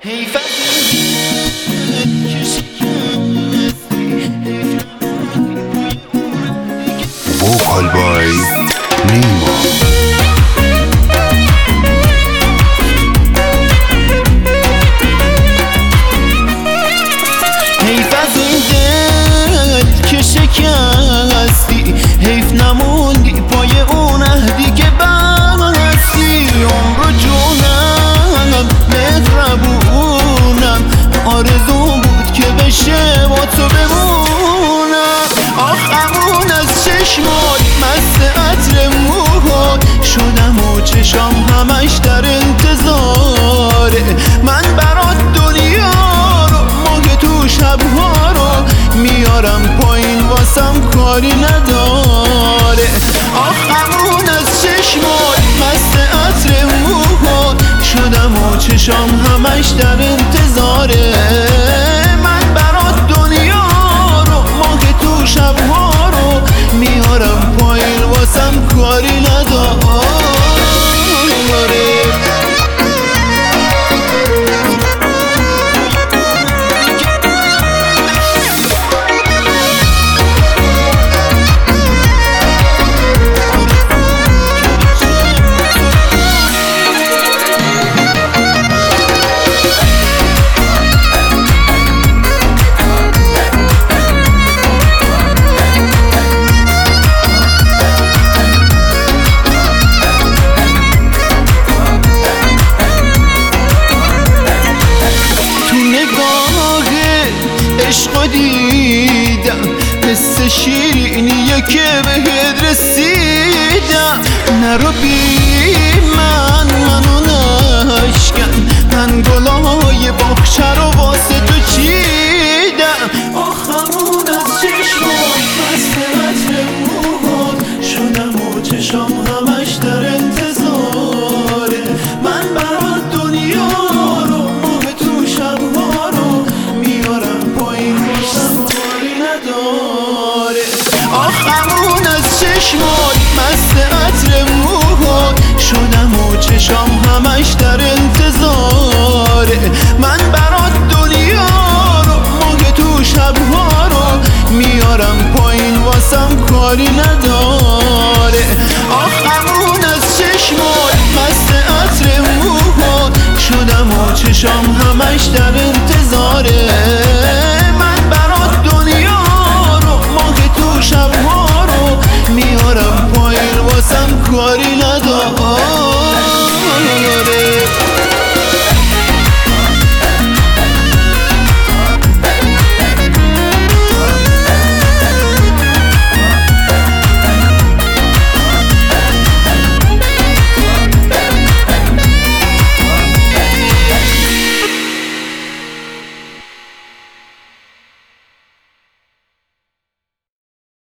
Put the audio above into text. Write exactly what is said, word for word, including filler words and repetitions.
حیف از این که شکستی Vocal by Nima. حیف از این دل که شکستی، حیف نموندی پای اون عهدی که بستی. عمر و جونم مهربونم، آرزو بود که بشه با تو بمونم. آخمون از چشمات مست عطر موهات شدم و چشام همش در انتظاره. من برات دنیا رو ماه تو شبها رو میارم پایین، واسم کاری نداره. آخمون از چشمات مست عطر موهات شدم و چشام همش در انتظاره. من برات دنیا رو ماه تو شبها رو میارم پایین، واسم کاری نداره. عشق دیدم حس شیرینیه که بهت رسیدم. نرو بی من منو نشکن، من گلای باغچه رو واسه تو چیدم. آخمون از چشمات مست عطر موهات شدم و چشام همش در انتظاره. من برات دنیا رو ماه تو شبها رو میارم پایین، واسم کاری نداره. آخمون از چشمات مست عطر موهات شدم و چشام همش در انتظاره. من برات دنیا رو ماه تو شبها رو میارم پایین، واسم کاری نداره. آخمون از چشمات مست عطر موهات شدم و چشام همش در انتظاره.